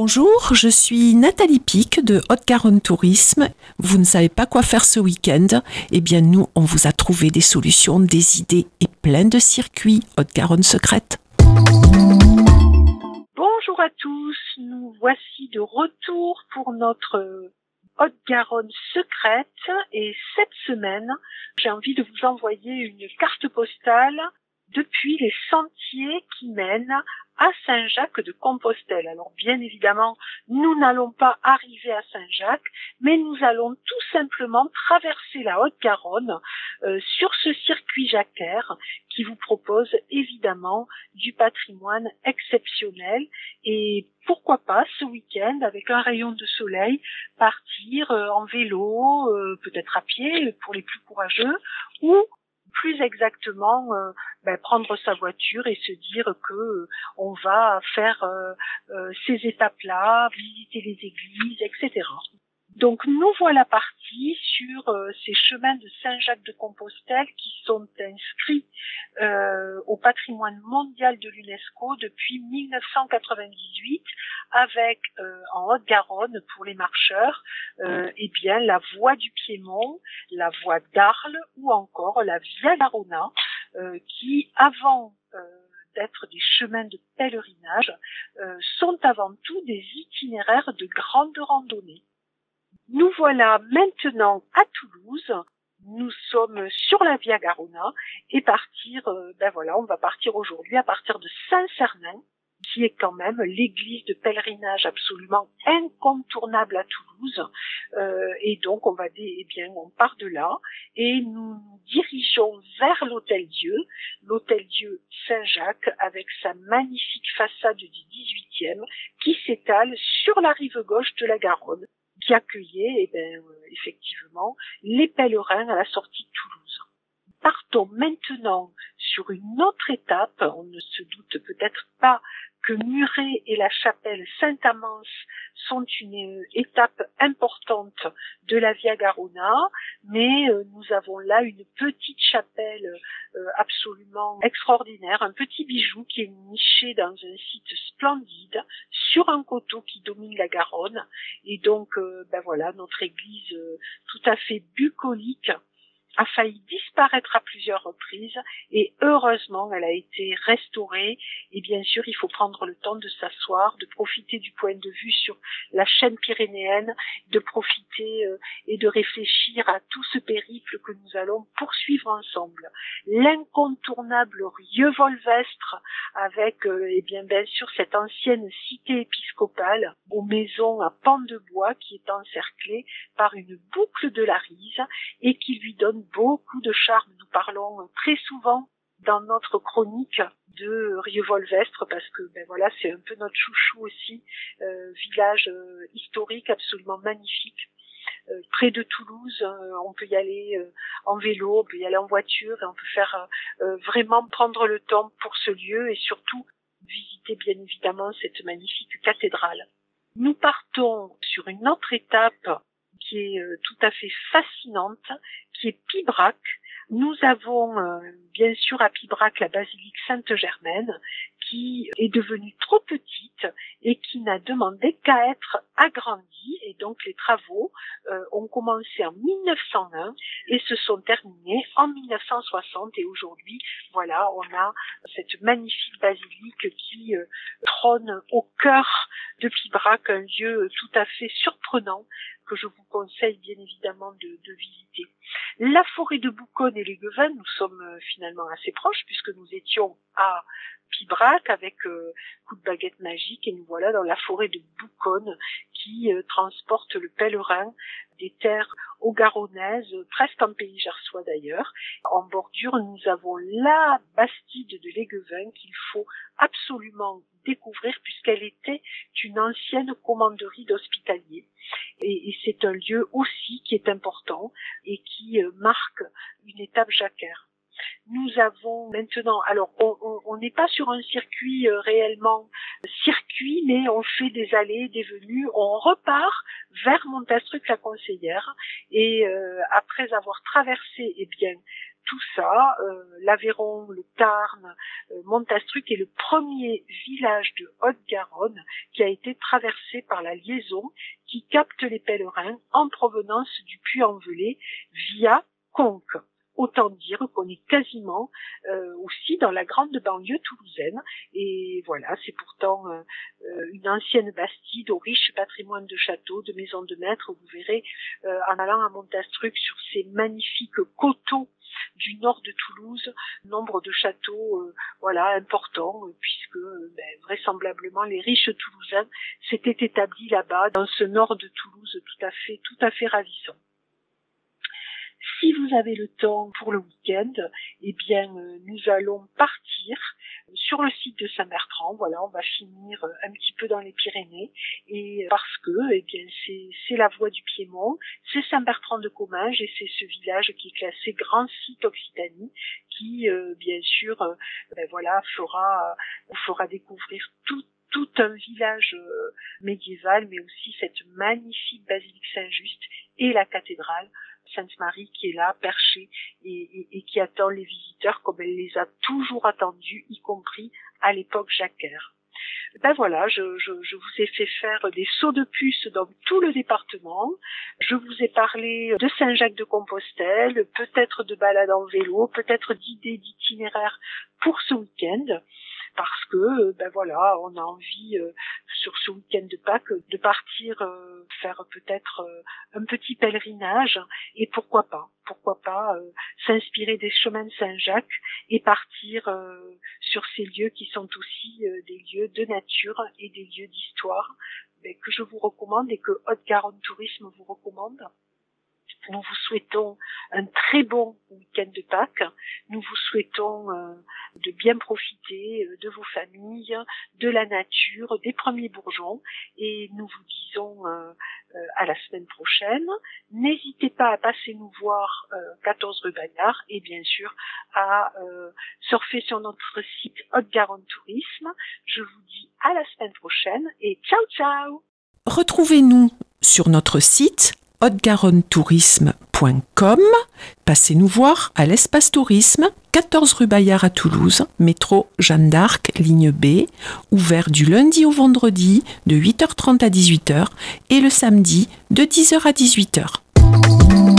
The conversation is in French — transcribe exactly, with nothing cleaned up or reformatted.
Bonjour, je suis Nathalie Pic de Haute-Garonne Tourisme. Vous ne savez pas quoi faire ce week-end? Eh bien nous, on vous a trouvé des solutions, des idées et plein de circuits Haute-Garonne secrète. Bonjour à tous, nous voici de retour pour notre Haute-Garonne secrète et cette semaine, j'ai envie de vous envoyer une carte postale depuis les sentiers qui mènent à Saint-Jacques-de-Compostelle. Alors bien évidemment, nous n'allons pas arriver à Saint-Jacques, mais nous allons tout simplement traverser la Haute-Garonne euh, sur ce circuit jacquaire qui vous propose évidemment du patrimoine exceptionnel et pourquoi pas ce week-end avec un rayon de soleil partir euh, en vélo, euh, peut-être à pied pour les plus courageux ou plus exactement euh, ben, prendre sa voiture et se dire que euh, on va faire euh, euh, ces étapes-là, visiter les églises, et cetera. Donc nous voilà partis sur euh, ces chemins de Saint-Jacques-de-Compostelle qui sont inscrits euh, au patrimoine mondial de l'UNESCO depuis mille neuf cent quatre-vingt-dix-huit avec euh, en Haute-Garonne pour les marcheurs euh, eh bien la voie du Piémont, la voie d'Arles ou encore la Via Garona euh, qui avant euh, d'être des chemins de pèlerinage euh, sont avant tout des itinéraires de grande randonnée. Nous voilà maintenant à Toulouse. Nous sommes sur la Via Garona et partir, euh, ben voilà, on va partir aujourd'hui à partir de Saint-Cernin, qui est quand même l'église de pèlerinage absolument incontournable à Toulouse. Euh, et donc on va, dé, eh bien, on part de là et nous nous dirigeons vers l'Hôtel-Dieu, l'Hôtel-Dieu Saint-Jacques avec sa magnifique façade du dix-huitième qui s'étale sur la rive gauche de la Garonne, qui accueillait eh ben, euh, effectivement les pèlerins à la sortie de Toulouse. Partons maintenant sur une autre étape, on ne se doute peut-être pas que Muret et la chapelle Saint-Amance sont une étape importante de la Via Garona, mais euh, nous avons là une petite chapelle euh, absolument extraordinaire, un petit bijou qui est niché dans un site splendide sur un coteau qui domine la Garonne, et donc euh, ben voilà, notre église euh, tout à fait bucolique a failli disparaître à plusieurs reprises et heureusement elle a été restaurée et bien sûr il faut prendre le temps de s'asseoir, de profiter du point de vue sur la chaîne pyrénéenne, de profiter euh, et de réfléchir à tout ce périple que nous allons poursuivre ensemble. L'incontournable Rieux-Volvestre avec euh, et bien bien sûr cette ancienne cité épiscopale aux maisons à pans de bois qui est encerclée par une boucle de la Rise et qui lui donne beaucoup de charme. Nous parlons très souvent dans notre chronique de Rieux-Volvestre parce que ben voilà, c'est un peu notre chouchou aussi, euh, village euh, historique absolument magnifique. Euh, près de Toulouse, euh, on peut y aller euh, en vélo, on peut y aller en voiture et on peut faire euh, vraiment prendre le temps pour ce lieu et surtout visiter bien évidemment cette magnifique cathédrale. Nous partons sur une autre étape qui est euh, tout à fait fascinante, qui est Pibrac. Nous avons euh, bien sûr à Pibrac la basilique Sainte-Germaine qui est devenue trop petite et qui n'a demandé qu'à être agrandie et donc les travaux euh, ont commencé en mille neuf cent un et se sont terminés en mille neuf cent soixante et aujourd'hui voilà on a cette magnifique basilique qui euh, trône au cœur de Pibrac, un lieu tout à fait surprenant que je vous conseille bien évidemment de, de visiter. La forêt de Bouconne et les Guevins, nous sommes euh, finalement assez proches puisque nous étions à Pibrac avec euh, coup de baguette magique et nous voilà dans la forêt de Bouconne qui euh, transporte le pèlerin des terres haut-garonnaises, presque en pays gersois d'ailleurs. En bordure, nous avons la bastide de Léguevin qu'il faut absolument découvrir puisqu'elle était une ancienne commanderie d'hospitaliers. Et, et c'est un lieu aussi qui est important et qui euh, marque une étape jacquaire. Nous avons maintenant, alors on n'est pas sur un circuit euh, réellement circuit, mais on fait des allées, des venues, on repart vers Montastruc la Conseillère et euh, après avoir traversé eh bien tout ça, euh, l'Aveyron, le Tarn, euh, Montastruc est le premier village de Haute-Garonne qui a été traversé par la liaison qui capte les pèlerins en provenance du Puy-en-Velay via Conques. Autant dire qu'on est quasiment euh, aussi dans la grande banlieue toulousaine. Et voilà, c'est pourtant euh, une ancienne bastide au riche patrimoine de châteaux, de maisons de maître. Vous verrez, euh, en allant à Montastruc, sur ces magnifiques coteaux du nord de Toulouse, nombre de châteaux euh, voilà importants, euh, puisque euh, ben, vraisemblablement les riches Toulousains s'étaient établis là-bas, dans ce nord de Toulouse tout à fait, tout à fait ravissant. Si vous avez le temps pour le week-end, eh bien, euh, nous allons partir sur le site de Saint-Bertrand. Voilà, on va finir un petit peu dans les Pyrénées, et parce que, eh bien, c'est, c'est la voie du Piémont, c'est Saint-Bertrand de Comminges, et c'est ce village qui est classé grand site Occitanie, qui, euh, bien sûr, euh, ben voilà, fera, vous fera découvrir tout. tout un village euh, médiéval, mais aussi cette magnifique basilique Saint-Just et la cathédrale Sainte-Marie qui est là, perchée, et, et, et qui attend les visiteurs comme elle les a toujours attendus, y compris à l'époque jacquère. Ben voilà, je, je, je vous ai fait faire des sauts de puce dans tout le département. Je vous ai parlé de Saint-Jacques-de-Compostelle, peut-être de balade en vélo, peut-être d'idées d'itinéraires pour ce week-end. Parce que, ben voilà, on a envie, euh, sur ce week-end de Pâques, de partir euh, faire peut-être euh, un petit pèlerinage, et pourquoi pas, pourquoi pas euh, s'inspirer des chemins de Saint-Jacques et partir euh, sur ces lieux qui sont aussi euh, des lieux de nature et des lieux d'histoire, ben, que je vous recommande et que Haute-Garonne Tourisme vous recommande. Nous vous souhaitons un très bon week-end de Pâques. Nous vous souhaitons euh, de bien profiter euh, de vos familles, de la nature, des premiers bourgeons. Et nous vous disons euh, euh, à la semaine prochaine. N'hésitez pas à passer nous voir euh, quatorze rue Bayard, et bien sûr à euh, surfer sur notre site Haute-Garonne Tourisme. Je vous dis à la semaine prochaine et ciao ciao. Retrouvez-nous sur notre site haute garonne tourisme point com. Passez nous voir à l'espace tourisme, quatorze rue Bayard à Toulouse, métro Jeanne d'Arc, ligne B, ouvert du lundi au vendredi de huit heures trente à dix-huit heures et le samedi de dix heures à dix-huit heures.